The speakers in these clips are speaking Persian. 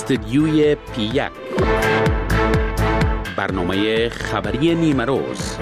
استدیوی پی1 برنامه خبری نیمه روز.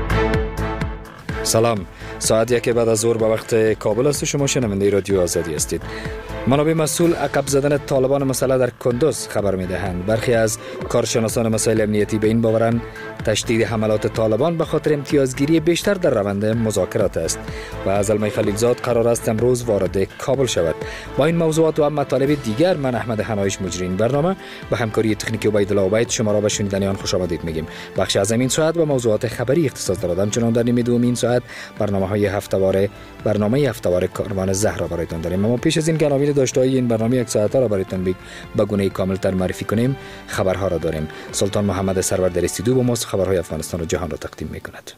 سلام، ساعت 1 بعد از ظهر به وقت کابل است و شما شنونده رادیو آزادی هستید. منابع مسئول عقب زدن طالبان مسلح در کندوز خبر می‌دهند. برخی از کارشناسان مسائل امنیتی به این باورند تشدید حملات طالبان به خاطر امتیازگیری بیشتر در روند مذاکرات است و زلمه خلیلزاد قرار است امروز وارد کابل شود. با این موضوعات و هم مطالب دیگر من احمد حنایش مجری این برنامه به همکاری تکنیکی عبیدالله عبید شما را به شنیدن آن خوش آمدید میگیم. بخش از این ساعت و موضوعات خبری اختصاص دارد. همچنان در نیمه دوم این ساعت برنامه هفته‌وار کاروان زهرا برایتان داریم. اما پیش از این که عناوین داشته‌های این برنامه یک ساعته را برایتان به گونه کامل‌تر معرفی کنیم، خبرها را داریم. سلطان محمد سرور در استودیو با ماست، خبرهای افغانستان و جهان را تقدیم می‌کند.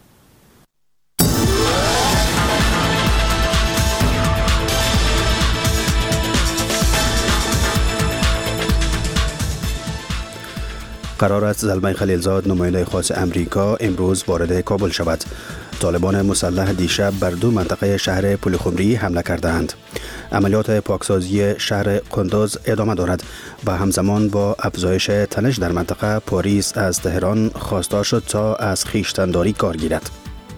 قرار است زلمه خلیلزاد نماینده خاص امریکا امروز وارد کابل شود. طالبان مسلح دیشب بر 2 منطقه شهر پلخمری حمله کردند. عملیات پاکسازی شهر کندوز ادامه دارد و همزمان با افزایش تنش در منطقه پاریس از تهران خواستار شد تا از خویشتن‌داری کار گیرد.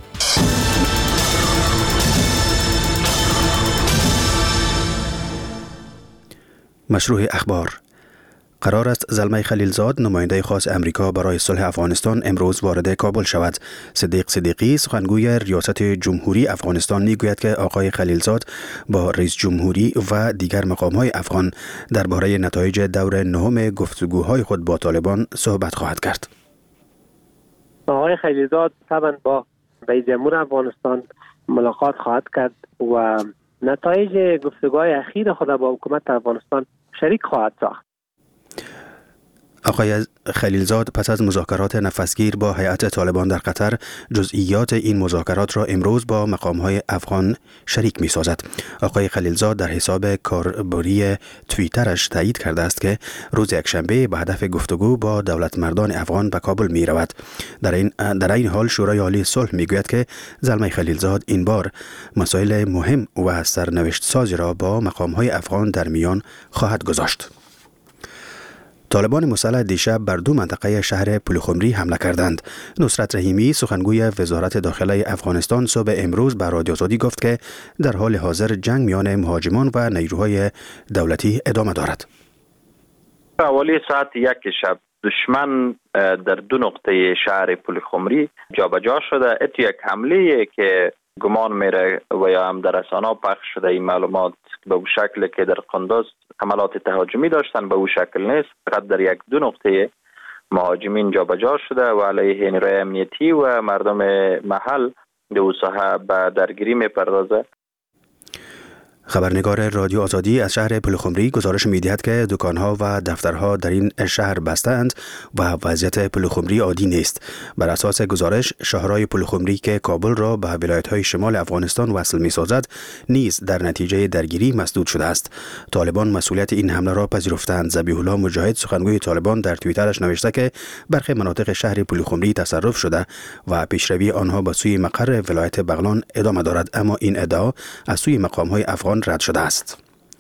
مشروع اخبار. قرار است زلمه خلیلزاد نماینده خاص امریکا برای صلح افغانستان امروز وارد کابل شود. صدیق صدیقی سخنگوی ریاست جمهوری افغانستان میگوید که آقای خلیلزاد با رئیس جمهوری و دیگر مقام‌های افغان درباره نتایج دور نهم گفتگوهای خود با طالبان صحبت خواهد کرد. آقای خلیلزاد طبعا با رئیس جمهور افغانستان ملاقات خواهد کرد و نتایج گفتگوهای اخیر خود با حکومت افغانستان شریک خواهد ساخت. آقای خلیلزاد پس از مذاکرات نفسگیر با هیئت طالبان در قطر جزئیات این مذاکرات را امروز با مقام‌های افغان شریک می‌سازد. آقای خلیلزاد در حساب کاربری توییترش تایید کرده است که روز یکشنبه به هدف گفتگو با دولتمردان افغان به کابل می‌رود. در این حال شورای عالی صلح می‌گوید که زلمه خلیلزاد این بار مسائل مهم و سرنوشت سازی را با مقام‌های افغان در میان خواهد گذاشت. طالبان مسلح دیشب بر 2 منطقه شهر پلخمری حمله کردند. نصرت رحیمی سخنگوی وزارت داخله افغانستان صبح امروز به رادیو آزادی گفت که در حال حاضر جنگ میان مهاجمان و نیروهای دولتی ادامه دارد. حوالی ساعت 1 شب دشمن در 2 نقطه شهر پلخمری جابجا شده. اتو یک حمله که گمان میره و یا هم در رسانه‌ها پخش شده این معلومات به او شکل که در کندوز حملات تهاجمی داشتن به او شکل نیست، فقط در 1-2 نقطه مهاجمین جابجا شده و علیه نیروی امنیتی و مردم محل در او ساحه به درگیری میپردازه. خبرنگار رادیو آزادی از شهر پلخمری گزارش می‌دهد که دکان‌ها و دفترها در این شهر بسته‌اند و وضعیت پلخمری عادی نیست. بر اساس گزارش شهرهای پلخمری که کابل را به ولایت‌های شمال افغانستان وصل می‌سازد نیز در نتیجه درگیری مسدود شده است. طالبان مسئولیت این حمله را پذیرفتند. ذبیح الله مجاهد سخنگوی طالبان در توییترش نوشته که برخی مناطق شهر پلخمری تصرف شده و پیشروی آنها به سوی مقر ولایت بغلان ادامه دارد، اما این ادعا از سوی مقام‌های افغان رد شده است.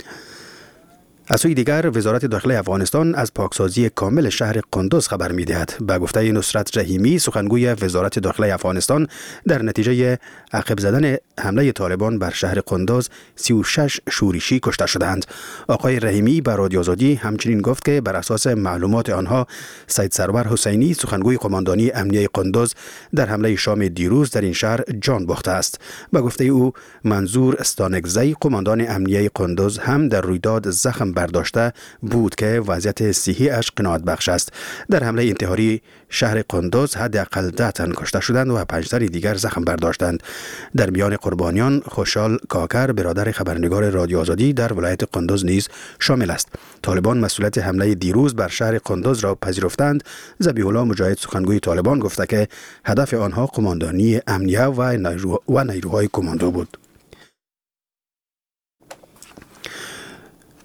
از سوی دیگر وزارت داخله افغانستان از پاکسازی کامل شهر کندوز خبر می‌دهد. به گفته نصرت رحیمی سخنگوی وزارت داخله افغانستان در نتیجه عقب زدن حمله طالبان بر شهر کندوز 36 شورشی کشته شدند. آقای رحیمی به رادیو آزادی همچنین گفت که بر اساس معلومات آنها سید سرور حسینی سخنگوی قماندانی امنیه کندوز در حمله شام دیروز در این شهر جان باخته است. به گفته او منظور استانکزی قماندان امنیه کندوز هم در رویداد زخم برداشته بود که وضعیت صحی اش قناعت بخش است. در حمله انتحاری شهر کندوز حداقل 10 تن کشته شدند و 5 تن دیگر زخم برداشتند. در میان قربانیان خوشحال کاکر برادر خبرنگار رادیو آزادی در ولایت کندوز نیز شامل است. طالبان مسئولیت حمله دیروز بر شهر کندوز را پذیرفتند. ذبیح الله مجاهد سخنگوی طالبان گفته که هدف آنها قماندانی امنیه و نیروهای کماندو بود.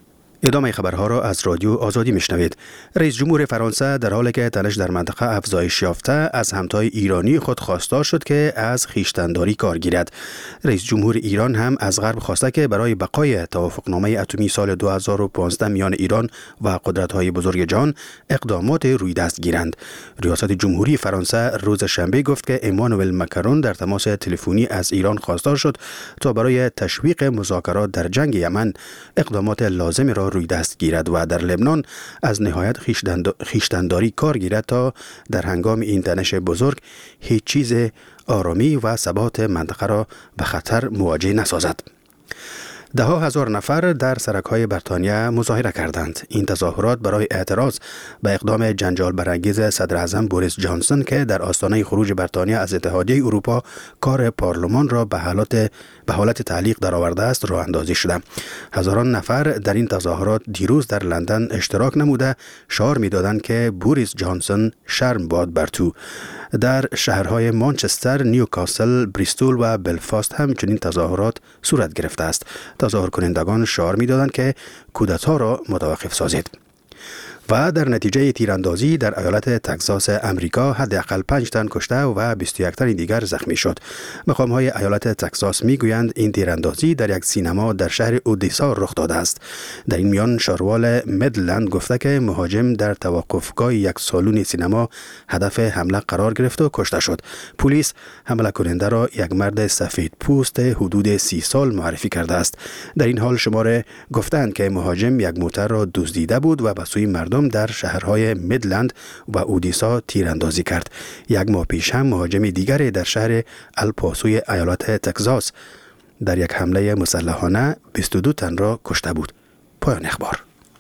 ادامه خبرها را از رادیو آزادی میشنوید. رئیس جمهور فرانسه در حالی که تنش در منطقه افزایش یافته از همتای ایرانی خود خواستار شد که از خویشتن‌داری کار گیرد. رئیس جمهور ایران هم از غرب خواسته که برای بقای توافقنامه اتمی سال 2015 میان ایران و قدرت‌های بزرگ جهان اقدامات روی دست گیرند. ریاست جمهوری فرانسه روز شنبه گفت که امانوئل مکرون در تماس تلفنی از ایران خواستار شد تا برای تشویق مذاکرات در جنگ یمن اقدامات لازم را روی دست گیرد و در لبنان از نهایت خویشتن‌داری کار گیرد تا در هنگام این تنش بزرگ هیچ چیز آرامی و ثبات منطقه را به خطر مواجه نسازد. ده ها هزار نفر در سرک‌های بریتانیا مظاهره کردند. این تظاهرات برای اعتراض به اقدام جنجال برانگیز صدر اعظم بوریس جانسون که در آستانه خروج بریتانیا از اتحادیه اروپا کار پارلمان را به حالت تعلیق درآورده است راه اندازی شده. هزاران نفر در این تظاهرات دیروز در لندن اشتراک نموده شعار می‌دادند که بوریس جانسون شرم باد بر تو. در شهرهای مانچستر، نیوکاسل، بریستول و بلفاست هم چنین تظاهرات صورت گرفته است. تظاهر کنندگان شعار می‌دادند که کودتا را متوقف سازید. و در نتیجه تیراندازی در ایالت تگزاس امریکا حداقل 5 تن کشته و 21 تن دیگر زخمی شد. مقام‌های ایالت تگزاس میگویند این تیراندازی در یک سینما در شهر اودیسا رخ داده است. در این میان شاروال مدلند گفته که مهاجم در توقفگاه یک سالن سینما هدف حمله قرار گرفت و کشته شد. پلیس حمله کننده را یک مرد سفید پوست حدود 30 سال معرفی کرده است. در این حال شماره گفتند که مهاجم یک موتر را دزدیده بود و به سوی مردم در شهرهای مدلند و اودیسا تیراندازی کرد. یک ماه پیش هم مهاجم دیگری در شهر الپاسوی ایالت تگزاس در یک حمله مسلحانه 22 تن را کشته بود. پایان اخبار.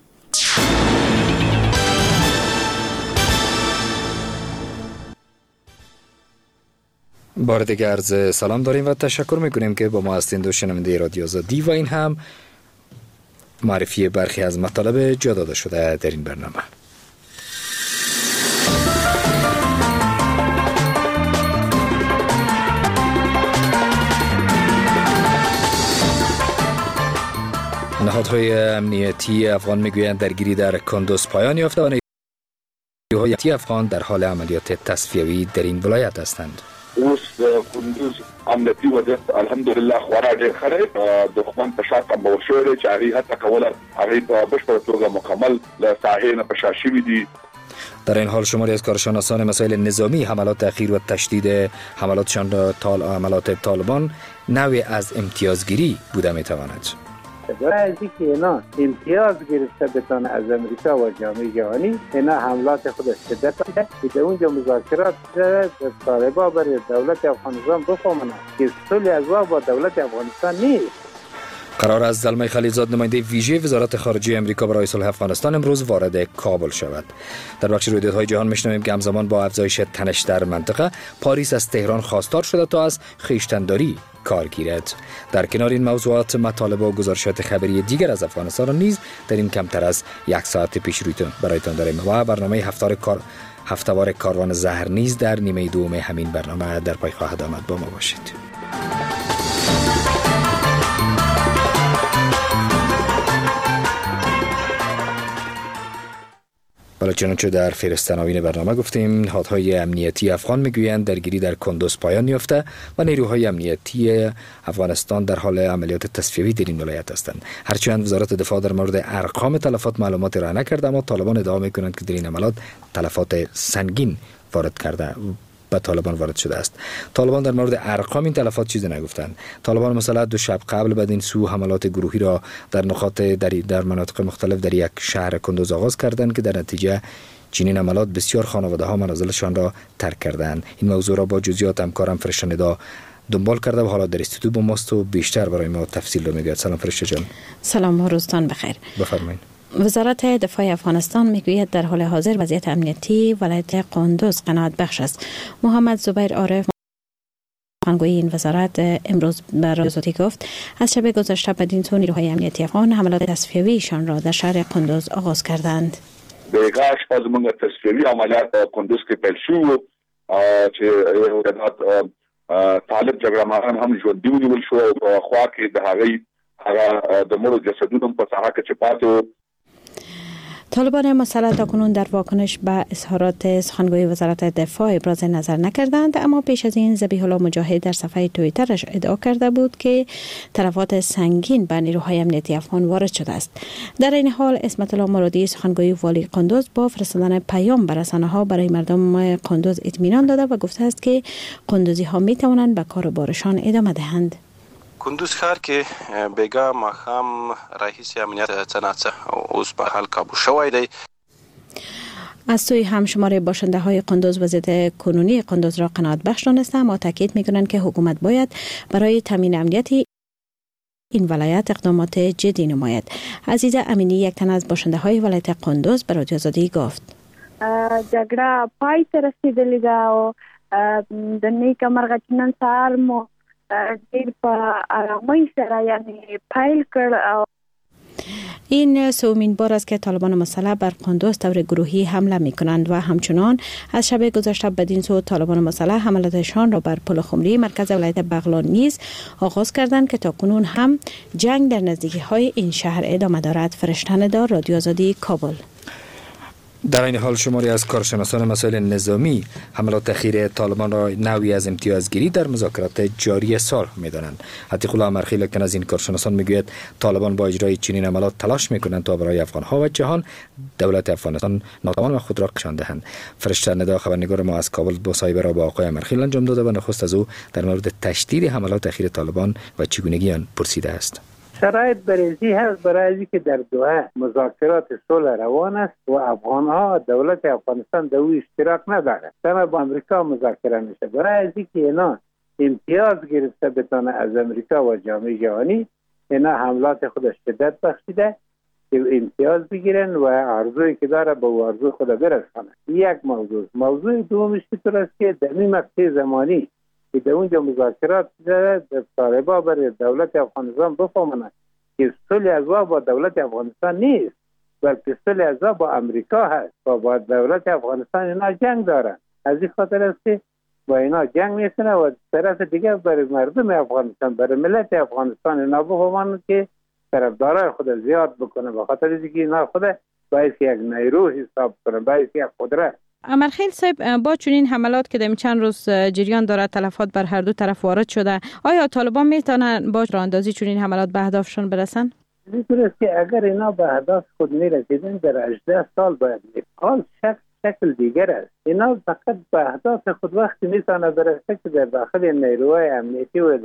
بار دیگر عرض سلام داریم و تشکر میکنیم که با ما هستید و شنونده رادیو آزادی و این هم معرفی برخی از مطالب جا داده شده در این برنامه. نهادهای امنیتی افغان میگویند درگیری در کندوز پایان یافته و نیروهای افغان در حال عملیات تصفیوی در این ولایت هستند. اوس کندوز امنیتی وضعیت الحمدلله خورا ډېر ښه دی. دښمن په شا کمبول شوی دی چې هغې هڅه کوله هغې په بشپړه توګه مکمل له ساحې نه په شا شوي دي. در این حال شماری از کارشناسان مسائل نظامی حملات اخیر و تشدید حملاتشان را حملات طالبان نوعی از امتیازگیری بوده میتواند. برای اینکه اینا امتیاز گرفته بتانه از امریکا و جامعه جهانی، اینا حملات خود شدت داده که اونجا مذاکرات طالبان برای دولت افغانستان بفهمند که صلح ازوا با دولت افغانستان نیست. قرار است زلمه خلیلزاد نماینده ویژه وزارت خارجه امریکا برای صلح افغانستان امروز وارد کابل شود. در بخش رویدادهای جهان میشنویم که همزمان با افزایش تنش در منطقه، پاریس از تهران خواستار شده تا از خویشتن‌داری کار گیرد. در کنار این موضوعات، مطالب و گزارشات خبری دیگر از افغانستان را نیز در این کمتر از یک ساعت پیش رویتون برایتان داریم و برنامه هفته‌وار کاروان زهر نیز در نیمه دوم همین برنامه در پای خواهد آمد. با ما باشید. حالا چنانچه در فهرست عناوین برنامه گفتیم، نهادهای امنیتی افغان میگویند درگیری در کندوز پایان یافته و نیروهای امنیتی افغانستان در حال عملیات تصفیوی در این ولایت هستند. هرچند وزارت دفاع در مورد ارقام تلفات معلومات ارائه نکرده، اما طالبان ادعا میکنند که در این عملیات تلفات سنگین به طالبان وارد شده است. طالبان در مورد ارقام این تلفات چیزی نگفتند. طالبان مثلا 2 شب قبل بدین سو حملات گروهی را در نقاط در مناطق مختلف در یک شهر کندوز آغاز کردند که در نتیجه چنین حملات بسیار خانواده ها منازلشان را ترک کردند. این موضوع را با جزئیات همکارم فرشته ندا دنبال کرده و حالا در استودیو با ماست و بیشتر برای ما تفصیل رو میگوید. سلام فرشته جان. سلام و روزتان بخیر. بفرمایید. وزارت دفاع افغانستان میگوید در حال حاضر وضعیت امنیتی ولایت قندوز قناعت بخش است. محمد زبیر عارف سخنگوی این وزارت امروز به رادیو آزادی گفت از شب گذشته بدین سو نیروهای امنیتی افغان حملات تصفیویشان را در شهر قندوز آغاز کردند. دغه شپه زموږ تصفیوي عملیات قندوز کې پیل شو چې طالب جګړهماران هم ژوندي ونیول شو او خوا کې د هغه د مړو جسدونو په ساحه کې چې پاتې طالبان مسلح تاکنون در واکنش به اظهارات سخنگوی وزارت دفاع ابراز نظر نکردند، اما پیش از این ذبیح الله مجاهد در صفحه توییترش ادعا کرده بود که تلفات سنگین به نیروهای امنیتی افغان وارد شده است. در این حال عصمت الله مرادی سخنگوی والی قندوز با فرستادن پیام به رسانه‌ها برای مردم قندوز اطمینان داده و گفته است که قندوزی ها می توانند به کار بارشان ادامه دهند. کندوز ښار کې بیګا ماښام رئیس امنیت څنګه اوس په حال کابو شوی دی. از سوی همشمار باشنده های قندوز وضعیت کنونی قندوز را قناعت بخش دانسته، اما تاکید می‌کنند که حکومت باید برای تامین امنیت این ولایت اقدامات جدی نماید. عزیزه امینی یک تن از باشنده های ولایت قندوز به رادیو آزادی گفت جګړه پای ته رسیدلې ده او د نیکه مرغه چې نن سهار مو ډېر په آرامۍ سره یعنی پیل کړ. این سومین بار است که طالبان مسلح بر قندوز طور گروهی حمله می کنند و همچنان از شب گذشته بدین سو طالبان مسلح حملاتشان را بر پل خمری مرکز ولایت بغلان نیز آغاز کردند که تاکنون هم جنگ در نزدیکی های این شهر ادامه دارد. فرشته دار، رادیو آزادی، کابل. در این حال شماری از کارشناسان مسائل نظامی حملات اخیر طالبان را نوعی از امتیازگیری در مذاکرات جاری سال می‌دانند. عتیق الله امرخیل یک از این کارشناسان میگوید طالبان با اجرای چنین عملات تلاش می‌کنند تا برای افغان‌ها و جهان دولت افغانستان ناتوان و خود را نشان دهند. فرشته ندا خبرنگار ما از کابل مصاحبه را با آقای امرخیل انجام داده و نخست از او در مورد تشدید حملات اخیر طالبان و چگونگی آن پرسیده است. شرایط برزی هست برای که در دوحه مذاکرات صلح روان است و افغانها دولت افغانستان در او اشتراک نداره. تمام با امریکا مذاکره میشه. برای که اینا امتیاز گرفته بتانه از امریکا و جامعه جهانی، اینا حملات خودش شدت بخشیده که امتیاز بگیرن و ارزوی که داره به ارزو خود برسانه. یک موضوع دومش طور است که در این مقطع زمانی که در اونجا مذاکرات در طالبان برای دولت افغانستان بفهمند که صلح ازوا با دولت افغانستان نیست، بلکه صلح ازوا با امریکا هست و با دولت افغانستان اینا جنگ دارن. از این خاطر است که با اینا جنگ میکنه و طرف دیگه برای مردم افغانستان، برای ملت افغانستان اینا بفهمند که طرفدارای خود زیاد بکنه، به خاطر اینکه اینا خود باید یک نیرو حساب کنه، باید یک قدرت. امرخیل صاحب، با چنین حملات که در چند روز جریان دارد تلفات بر هر دو طرف وارد شده، آیا طالبان میتونن با راهاندازی چنین حملات به اهدافشون برسن؟ اینطور است که اگر اینا به اهداف خود میرسیدن در 18 سال باید حال شکل دیگر است. اینا فقط به اهداف خود وقتی میتونه برسه که در داخل نیروهای امنیتی و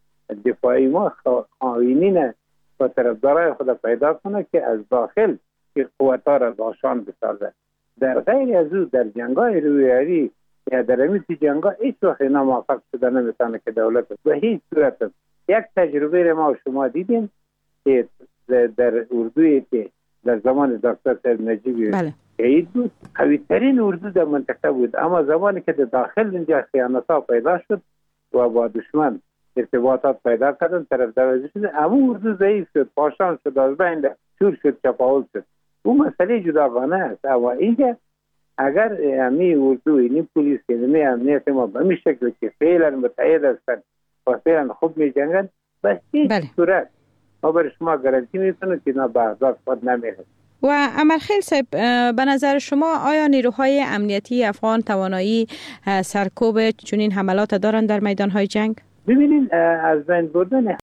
دفاعی ما خائنین و طرفدارای خود پیدا کنه که از داخل که قوت‌ها را داشان بسازه. در غیر از او در جنگای رویاری یا در امیتی جنگا هیچ وقت اینا موفق شده نمیتونه که دولت به هیچ صورت. یک تجربه ما شما دیدیم که در اردوی که در زمان دکتر صاحب نجیبی شهید بود، قوی ترین اردو در منطقه بود، اما زمانی که در داخل اینجا خیانت‌ها پیدا شد و با دشمن ارتباطات پیدا کردن، طرف دوازی شد، اما اردو ضعیف شد، پاشان شد، از بین شور شد، چپاول شد. اون مسئله جداگانه است. اما اینجا اگر امی اردو اینی پلیس اینی امنیت ما به این شکل که فعلا متحد هستند و فعلا خوب می جنگن، به هیچ صورت ما برای شما گارانتی میتونم که اینا به اهداف خود نمیرسند. و امرخیل صاحب، به نظر شما آیا نیروهای امنیتی افغان توانایی سرکوب چنین حملات دارند در میدانهای جنگ؟ ببینید، از بین بردن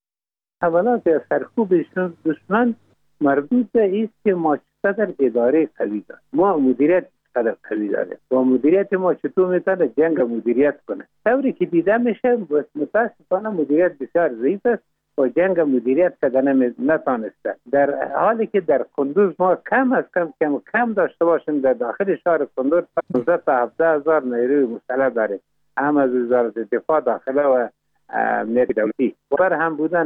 حملات یا سرکوب دشمن مربوط به ایست که ما چقدر اداره قوی داریم، ما مدیریت چقدر قوی داریم و مدیریت ما چطور میتونه جنگ مدیریت کنه. طوری که دیده میشه متاسفانه مدیریت بسیار ضعیف است و جنگ مدیریت کردن نتانسته. در حالی که در قندوز ما کم داشته باشیم، در داخل شهر قندوز 15 تا 17,000 نیروی مسلح داریم، هم از وزارت دفاع داخله و امنیت دولتی بر هم بودن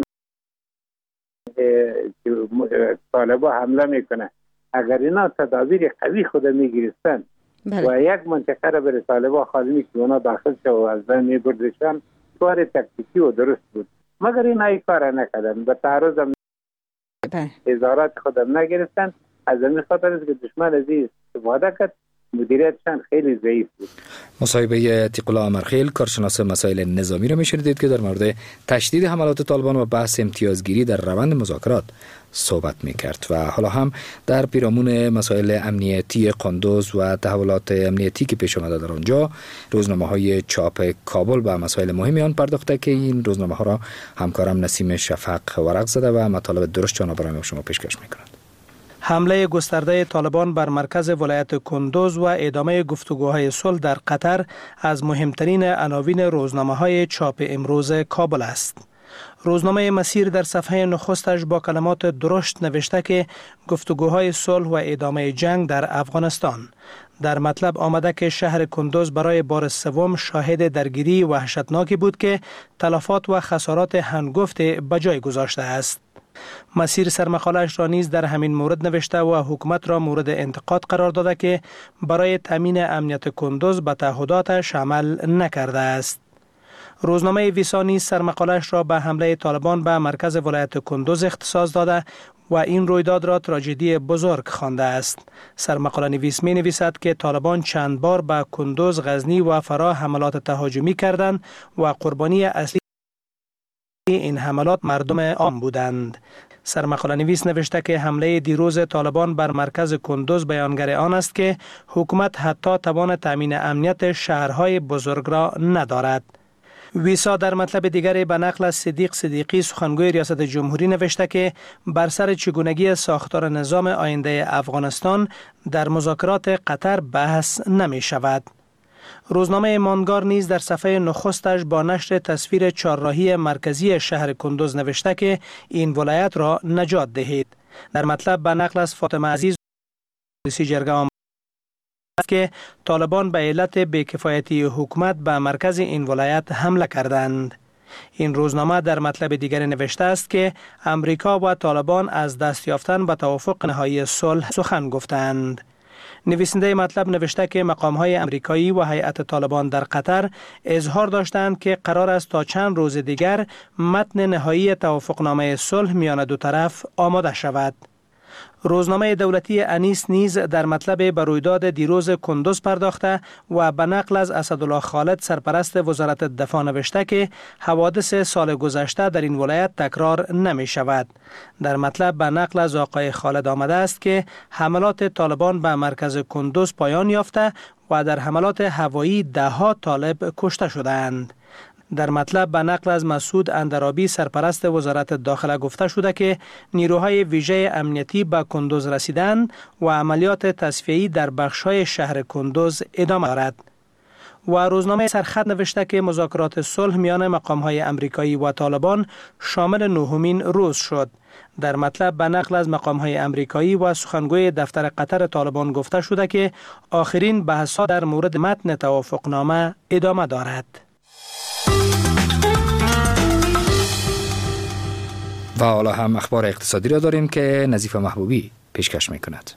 طالبا حمله میکنه. اگر اینا تدابیر قوی خود میگیرستن و یک منطقه را برای طالبا خالی میکنه اونا داخل شد و از بین میبردشن، کار تکتیکی و درست بود. مگر اینا ای کار نکردن، به تعرض ازارات خودم نگرفتن. از این خاطر است که دشمن از این استفاده کرد مدیریتشان خیلی ضعیف بود. مصاحبه عتیق الله امرخیل کارشناس مسائل نظامی را میشنیدید که در مورد تشدید حملات طالبان و بحث امتیازگیری در روند مذاکرات صحبت میکرد و حالا هم در پیرامون مسائل امنیتی قندوز و تحولات امنیتی که پیش آمده در آنجا روزنامه‌های چاپ کابل به مسائل مهمی آن پرداخته که این روزنامه‌ها را همکارم نسیم شفق ورق زده و مطالب درست آن را برای شما پیشکش می‌کند. حمله گسترده طالبان بر مرکز ولایت کندوز و ادامه گفتگوهای صلح در قطر از مهمترین عناوین روزنامه‌های چاپ امروز کابل است. روزنامه مسیر در صفحه نخستش با کلمات درشت نوشته که گفتگوهای صلح و ادامه جنگ در افغانستان. در مطلب آمده که شهر کندوز برای بار سوم شاهد درگیری وحشتناکی بود که تلفات و خسارات هنگفت به جای گذاشته است. مسیر سرمقاله‌اش را نیز در همین مورد نوشته و حکومت را مورد انتقاد قرار داده که برای تامین امنیت کندوز به تعهداتش عمل نکرده است. روزنامه ویسا نیز سرمقاله‌اش را به حمله طالبان به مرکز ولایت کندوز اختصاص داده و این رویداد را تراژدی بزرگ خوانده است. سرمقاله نویس می نویسد که طالبان چند بار به کندوز، غزنی و فرا حملات تهاجمی کردند و قربانی اصلی این حملات مردم عام بودند. سرمقاله نویس نوشته که حمله دیروز طالبان بر مرکز کندوز بیانگر آن است که حکومت حتی توان تامین امنیت شهرهای بزرگ را ندارد. ویسا در مطلب دیگری به نقل از صدیق صدیقی سخنگوی ریاست جمهوری نوشته که بر سر چگونگی ساختار نظام آینده افغانستان در مذاکرات قطر بحث نمی شود. روزنامه مانگار نیز در صفحه نخستش با نشر تصویر چهارراهی مرکزی شهر کندوز نوشته که این ولایت را نجات دهید. در مطلب به نقل از فاطمه عزیز رئیس جرگه آمده که طالبان به علت بی‌کفایتی حکومت به مرکز این ولایت حمله کردند. این روزنامه در مطلب دیگر نوشته است که امریکا و طالبان از دست یافتن به توافق نهایی صلح سخن گفتند. نویسنده مطلب نوشته که مقام‌های امریکایی و هیئت طالبان در قطر اظهار داشتند که قرار است تا چند روز دیگر متن نهایی توافقنامه صلح میان دو طرف آماده شود. روزنامه دولتی انیس نیز در مطلب به رویداد دیروز کندوز پرداخته و به نقل از اسدالله خالد سرپرست وزارت دفاع نوشته که حوادث سال گذشته در این ولایت تکرار نمی شود. در مطلب به نقل از آقای خالد آمده است که حملات طالبان به مرکز کندوز پایان یافته و در حملات هوایی ده‌ها طالب کشته شدند. در مطلب به نقل از مسعود اندرابی سرپرست وزارت داخله گفته شده که نیروهای ویژه امنیتی به کندوز رسیدند و عملیات تصفیه‌ای در بخش‌های شهر کندوز ادامه دارد. و روزنامه سرخط نوشته که مذاکرات صلح میان مقام‌های امریکایی و طالبان شامل 9مین روز شد. در مطلب به نقل از مقام‌های امریکایی و سخنگوی دفتر قطر طالبان گفته شده که آخرین بحث‌ها در مورد متن توافقنامه ادامه دارد. و حالا هم اخبار اقتصادی را داریم که نظیف محبوبی پیشکش می‌کند.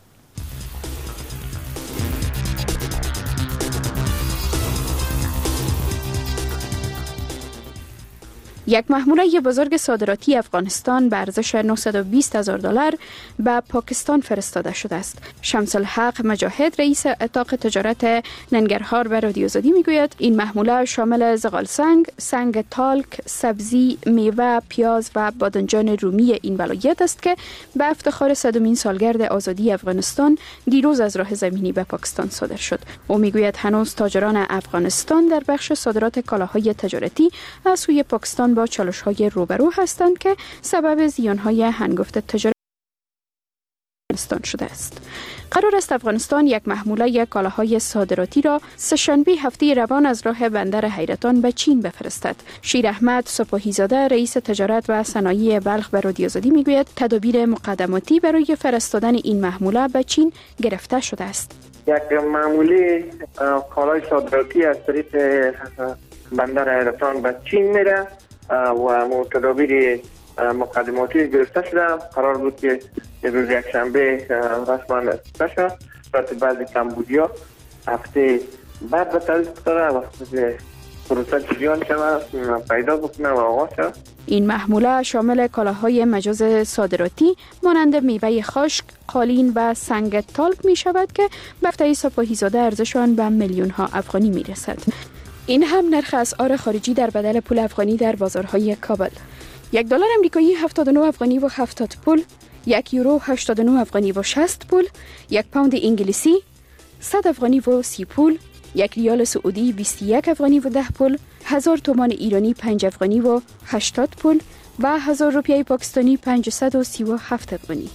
یک محموله بزرگ صادراتی افغانستان به ارزش $920,000 به پاکستان فرستاده شده است. شمس الحق مجاهد رئیس اتاق تجارت ننگرهار به رادیو آزادی میگوید این محموله شامل زغال سنگ تالک، سبزی، میوه، پیاز و بادنجان رومی این ولایت است که به افتخار 100مین سالگرد آزادی افغانستان دیروز از راه زمینی به پاکستان صادر شد. او میگوید هنوز تاجران افغانستان در بخش صادرات کالاهای تجارتی از سوی پاکستان با چالش‌های روبرو هستند که سبب زیان‌های هنگفت تجارت افغانستان شده است. قرار است افغانستان یک محموله کالاهای صادراتی را سه‌شنبه هفته روان از راه بندر حیرتان به چین بفرستد. شیر احمد سپاهیزاده رئیس تجارت و صنایع بلخ به رادیو آزادی میگوید تدابیر مقدماتی برای فرستادن این محموله به چین گرفته شده است. یک محموله کالای صادراتی از طریق بندر حیرتان به چین میره و تدابیر مقدماتی گرفته شده. قرار بود که روز یکشنبه رسما گرفته شد. بعضی کمبودیا هفته بعد به تعریف داره وقتی پروسه جریان شود، پیدا بکنه و آغاز شود. این محموله شامل کالاهای مجاز صادراتی مانند میوه خشک، قالین و سنگ تالک می شود که به گفته سپاهیزاده ارزش آن به میلیون ها افغانی می رسد. این هم نرخ اسعار خارجی در بدل پول افغانی در بازارهای کابل. $1 امریکایی 79 افغانی و 70 پول، 1 یورو 89 افغانی و 60 پول، 1 پوند انگلیسی 100 افغانی و 30 پول، 1 ریال سعودی 21 افغانی و 10 پول، 1000 تومان ایرانی 5 افغانی و 80 پول و 1000 روپیه پاکستانی 537 افغانی.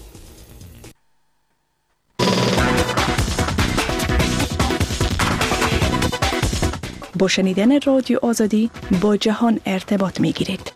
با شنیدن رادیو آزادی با جهان ارتباط می گیرید.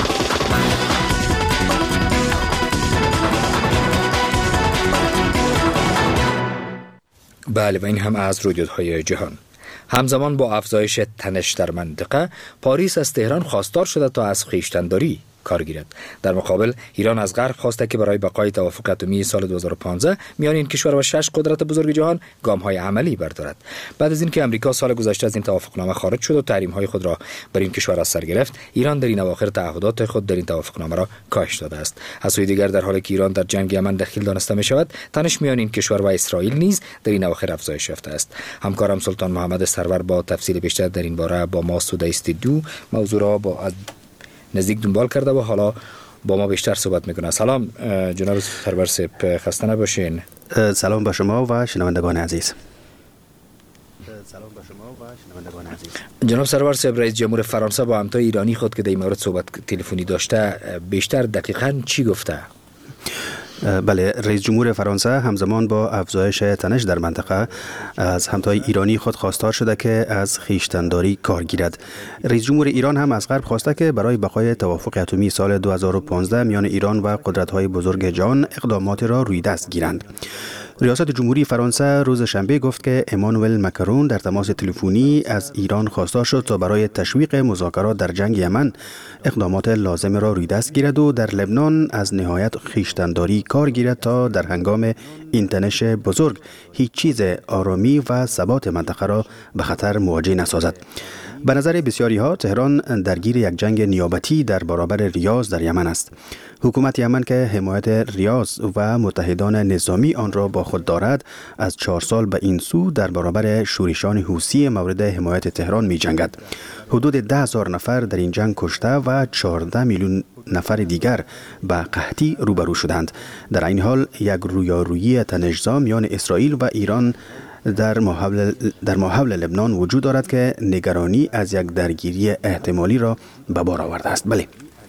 بله و این هم از رویدادهای جهان. همزمان با افزایش تنش در منطقه، پاریس از تهران خواستار شده تا از خویشتن‌داری کار گیرد. در مقابل ایران از غرب خواسته که برای بقای توافق اتمی سال 2015 میان این کشور و 6 قدرت بزرگ جهان گام‌های عملی بردارد. بعد از اینکه امریکا سال گذشته از این توافقنامه خارج شد و تحریم‌های خود را بر این کشور از سر گرفت، ایران در این اواخر تعهدات خود در این توافقنامه را کاهش داده است. از سوی دیگر در حالی که ایران در جنگ یمن دخیل دانسته می شود، تنش میان این کشور و اسرائیل نیز در این اواخر افزایش یافته است. همکارم سلطان محمد سرور با تفصیل بیشتر در این باره با ما در استودیو موضوع را با نزدیک دنبال کرده و حالا با ما بیشتر صحبت میکنه. سلام جناب سرور صاحب، خسته نباشین. سلام به شما و شنوندگان عزیز. جناب سرور صاحب، رئیس جمهور فرانسه با همتای ایرانی خود که در این مورد صحبت تلفنی داشته، بیشتر دقیقاً چی گفته؟ بله، رئیس جمهور فرانسه همزمان با افزایش تنش در منطقه از همتای ایرانی خود خواستار شده که از خویشتن‌داری کار گیرد. رئیس جمهور ایران هم از غرب خواسته که برای بقای توافق اتمی سال 2015 میان ایران و قدرت‌های بزرگ جهان اقدامات را روی دست گیرند. ریاست جمهوری فرانسه روز شنبه گفت که امانوئل مکرون در تماس تلفنی از ایران خواستار شد تا برای تشویق مذاکرات در جنگ یمن اقدامات لازم را روی دست گیرد و در لبنان از نهایت خویشتن‌داری کار گیرد تا در هنگام این تنش بزرگ هیچ چیز آرامی و ثبات منطقه را به خطر مواجه نسازد. به نظر بسیاری ها تهران درگیر یک جنگ نیابتی در برابر ریاض در یمن است. حکومت یمن که حمایت ریاض و متحدان نظامی آن را با خود دارد، از 4 سال به این سو در برابر شورشان حوثی مورد حمایت تهران می جنگد. حدود 10,000 نفر در این جنگ کشته و 14 میلیون نفر دیگر به قحطی روبرو شدند. در این حال یک رویارویی تنش‌زا میان اسرائیل و ایران در ماحول لبنان وجود دارد که نگرانی از یک درگیری احتمالی را به بار آورده است. بله.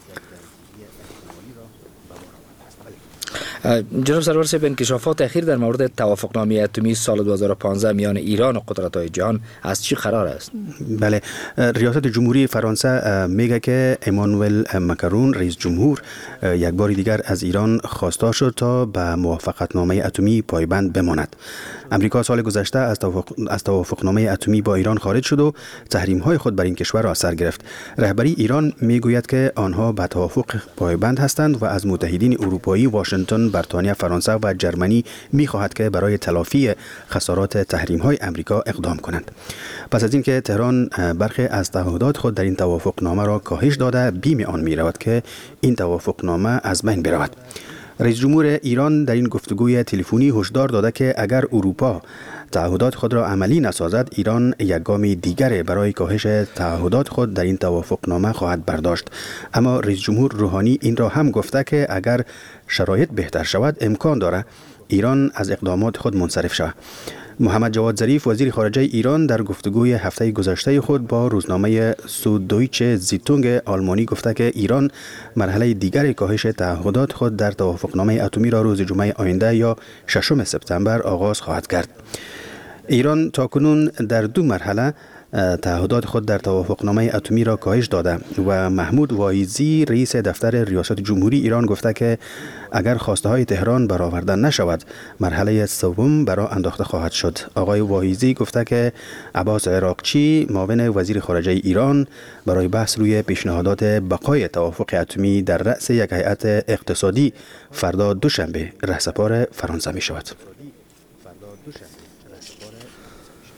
جناب سرور صاحب، انکشافات اخیر در مورد توافقنامه اتمی سال 2015 میان ایران و قدرت‌های جهان از چی قرار است؟ بله، ریاست جمهوری فرانسه میگه که امانوئل مکرون رئیس جمهور یک بار دیگر از ایران خواستار شد تا به موافقتنامه اتمی پایبند بماند. امریکا سال گذشته از توافقنامه اتمی با ایران خارج شد و تحریم‌های خود بر این کشور را از سر گرفت. رهبری ایران میگوید که آنها به توافق پایبند هستند و از متحدین اروپایی واشنگتن، بریتانیا، فرانسه و جرمنی می‌خواهد که برای تلافی خسارات تحریم‌های امریکا اقدام کنند. پس از اینکه تهران برخی از تعهدات خود در این توافقنامه را کاهش داده، بیم آن می‌رود که این توافقنامه از بین برود. رئیس جمهور ایران در این گفتگوی تلفنی هشدار داده که اگر اروپا تعهدات خود را عملی نسازد، ایران یک گام دیگر برای کاهش تعهدات خود در این توافقنامه خواهد برداشت. اما رئیس جمهور روحانی این را هم گفته که اگر شرایط بهتر شود امکان دارد ایران از اقدامات خود منصرف شود. محمد جواد ظریف وزیر خارجه ایران در گفتگوی هفته گذشته خود با روزنامه سودویچه زیتونگ آلمانی گفته که ایران مرحله دیگر کاهش تعهدات خود در توافقنامه اتمی را روز جمعه آینده یا 6 سپتامبر آغاز خواهد کرد. ایران تاکنون در 2 مرحله تعهدات خود در توافقنامه اتمی را کاهش داده و محمود وایزی رئیس دفتر ریاست جمهوری ایران گفته که اگر خواسته های تهران برآورده نشود، مرحله سوم برای انداخته خواهد شد. آقای وایزی گفته که عباس عراقچی معاون وزیر خارجه ایران برای بحث روی پیشنهادات بقای توافق اتمی در رأس یک هیئت اقتصادی فردا دوشنبه رهسپار فرانسه می شود.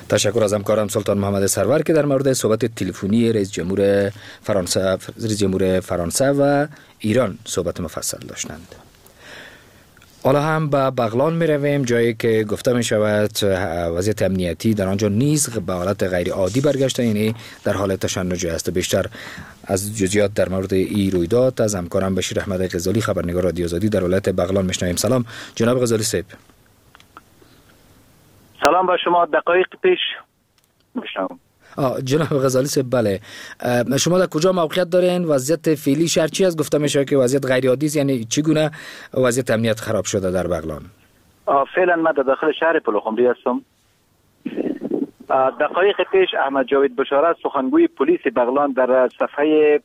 تشکر از همکارم سلطان محمد سرور که در مورد صحبت تلفنی رئیس جمهور فرانسه و ایران صحبت مفصل داشتند. حالا هم به بغلان می رویم، جایی که گفته می شود وضعیت امنیتی در آنجا نیز به حالت غیر عادی برگشته، یعنی در حال تشنج است. بیشتر از جزئیات در مورد این رویداد از همکارم بشیر احمد غزالی، خبرنگار رادیو آزادی در ولایت بغلان میشنویم. سلام جناب غزالی صاحب. سلام با شما. دقایق پیش میشنوم. جناب غزالی صاحب، بله، شما در کجا موقعیت دارین؟ وضعیت فعلی شهر چی است؟ گفته میشه که وضعیت غیر عادی است، یعنی چگونه وضعیت امنیت خراب شده در بغلان؟ فعلا من در داخل شهر پلخمری هستم. دقایق پیش احمد جاوید بشارت، سخنگوی پلیس بغلان، در صفحه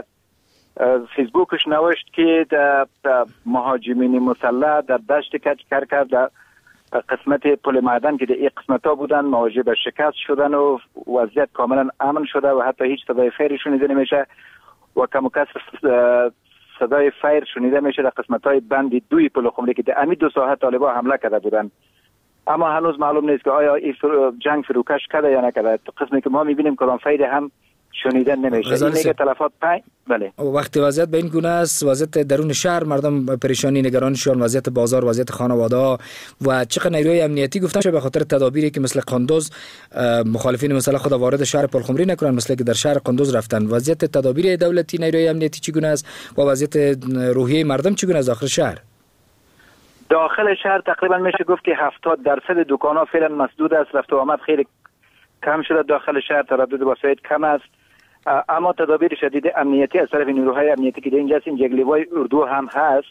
فیسبوکش نوشت که در مهاجمین مسلح در دشت کج کرکر در قسمت پل معدن که در این قسمت ها بودن مواجه به شکست شدن و وضعیت کاملا امن شده و حتی هیچ صدای فیر شنیده نمیشه و کم و کسر صدای فیر شنیده میشه در قسمت های بند دوی پلخمری که در امی 2 ساعت طالبان حمله کرده بودن، اما هنوز معلوم نیست که آیا این جنگ فروکش کرده یا نکرده. قسمی که ما میبینیم کدام فیر هم شنیدن نمیشه. این میگه تلفات بله. وقتی وضعیت به این گونه است، وضعیت درون شهر، مردم پریشانی نگرانشان، وضعیت بازار، وضعیت خانواده ها و چقدر نیروی امنیتی گفتن شده به خاطر تدابیری که مثل قندوز مخالفین مثلا خود وارد شهر پلخمری نکنن، مثل که در شهر قندوز رفتن. وضعیت تدابیر دولتی، نیروی امنیتی چگونه است و وضعیت روحیه مردم چگونه است داخل شهر؟ داخل شهر تقریبا میشه گفت که 70% دکان‌ها فعلا مسدود است. رفت و آمد خیلی کم شده داخل شهر، تردد وسایل کم است، اما تدابیر شدید امنیتی از طرف نیروهای امنیتی که اینجا این جگلیوای اردو هم هست.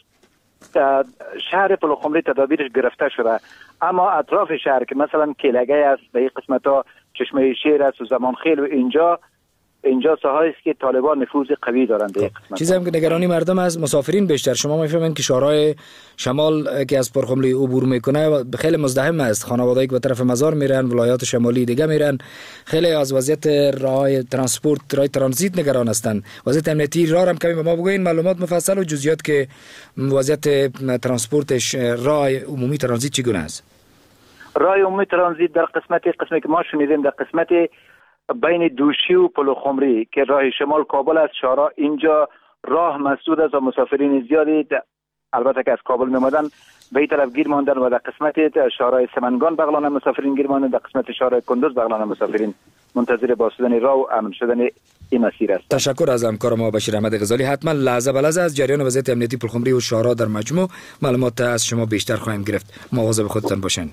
شهر پلخمری تدابیرش گرفته شده، اما اطراف شهر که مثلا کیلگی است، به این قسمت‌ها چشمه شیر است و زمانخیل و اینجا ساحایی است که طالبان نفوذ قوی دارند. چیزی هم که نگرانی مردم از مسافرین بیشتر، شما میفهمین که شهرهای شمال که از پلخمری عبور میکنه خیلی مزدحم است، خانواده‌ای که به طرف مزار میرن، ولایات شمالی دیگه میرن، خیلی از وضعیت راه ترانسپورت، راه ترانزیت نگران هستند. وضعیت امنیتی راه هم کمی به ما بگوین، معلومات مفصل و جزئیات که وضعیت ترانسپورتش راه عمومی ترانزیت چگونه است؟ راه عمومی ترانزیت در قسمتی که ما شنیدیم در قسمت بین دوشی و پلخمری که راه شمال کابل است، شهرها اینجا راه مسدود است و مسافرین زیادی البته که از کابل میمدن به این طرف گیر ماندن و در قسمت شهرهای سمنگان بغلان مسافرین گیر ماندن، در قسمت شهرهای کندوز بغلان مسافرین منتظر بازشدن راه و امن شدن این مسیر است. تشکر از همکار ما بشیر احمد غزالی. حتما لحظه به لحظه از جریان وضعیت امنیتی پلخمری و شهرها در مجموع معلومات از شما بیشتر خواهیم گرفت. مواظب خودتان باشین.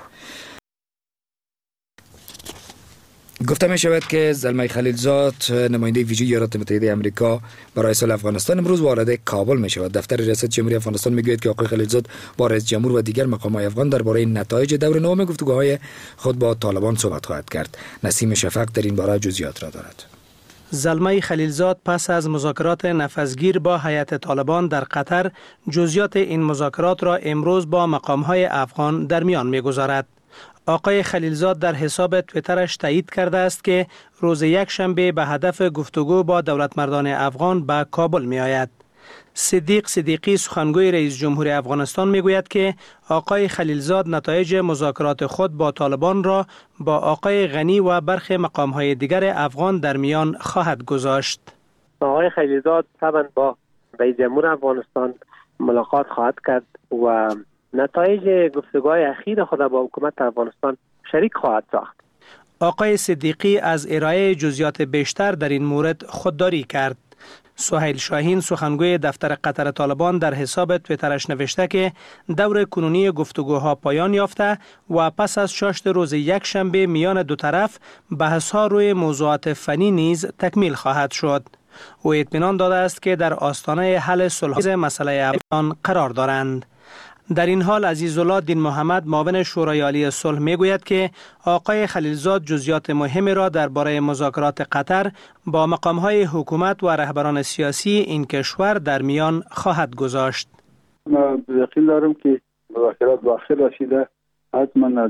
گفته می شود که زلمه خلیلزاد، نماینده ویژه ایالات متحده آمریکا برای صلح افغانستان، امروز وارد کابل می شود. دفتر ریاست جمهوری افغانستان می گوید که آقای خلیلزاد با رئیس جمهور و دیگر مقام‌های افغان درباره نتایج دور نهم گفتگوهای خود با طالبان صحبت خواهد کرد. نسیم شفق در این باره جزئیات را دارد. زلمه خلیلزاد پس از مذاکرات نفسگیر با هیئت طالبان در قطر، جزئیات این مذاکرات را امروز با مقام‌های افغان در میان می‌گذارد. آقای خلیلزاد در حساب توییترش تایید کرده است که روز یکشنبه به هدف گفتگو با دولتمردان افغان به کابل می آید. صدیق صدیقی، سخنگوی رئیس جمهور افغانستان، می گوید که آقای خلیلزاد نتایج مذاکرات خود با طالبان را با آقای غنی و برخی مقام‌های دیگر افغان در میان خواهد گذاشت. آقای خلیلزاد طبعا با رئیس جمهور افغانستان ملاقات خواهد کرد و نتایج گفتگوهای اخیر خود با حکومت افغانستان شریک خواهد ساخت. آقای صدیقی از ارائه جزئیات بیشتر در این مورد خودداری کرد. سهیل شاهین، سخنگوی دفتر قطر طالبان، در حساب توییترش نوشته که دور کنونی گفتگوها پایان یافته و پس از چاشت روز یکشنبه میان دو طرف بحث‌ها روی موضوعات فنی نیز تکمیل خواهد شد. او اطمینان داده است که در آستانه حل صلح مسئله افغان قرار دارند. در این حال عزیزالله دین محمد، معاون شورای عالی صلح، میگوید که آقای خلیلزاد جزئیات مهمی را درباره مذاکرات قطر با مقام‌های حکومت و رهبران سیاسی این کشور در میان خواهد گذاشت. من یقین دارم که مذاکرات به آخر رسیده، حتما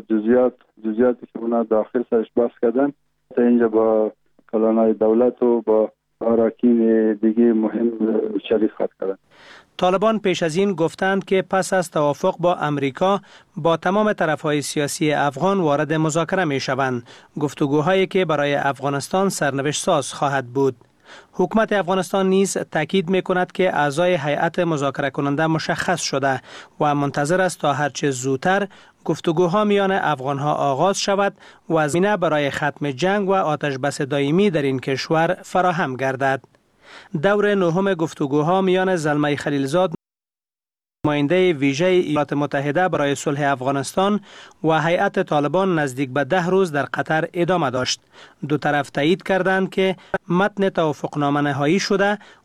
جزئیاتی که اونا داخل سرش بحث کردن تا اینجا با کلانای دولت و با اراکین دیگه مهم شریک خواهد کردند. طالبان پیش از این گفتند که پس از توافق با امریکا با تمام طرفهای سیاسی افغان وارد مذاکره می شوند، گفتگوهایی که برای افغانستان سرنوشت ساز خواهد بود. حکومت افغانستان نیز تاکید می کند که اعضای هیئت مذاکره کننده مشخص شده و منتظر است تا هرچه زودتر گفتگوها میان افغانها آغاز شود و زمینه برای ختم جنگ و آتش بس دائمی در این کشور فراهم گردد. دور نهم گفتگوها میان زلمه خلیلزاد، نماینده ویژه ایالات متحده برای صلح افغانستان و هیئت طالبان نزدیک به 10 روز در قطر ادامه داشت. دو طرف تایید کردند که متن توافقنامه نهایی شده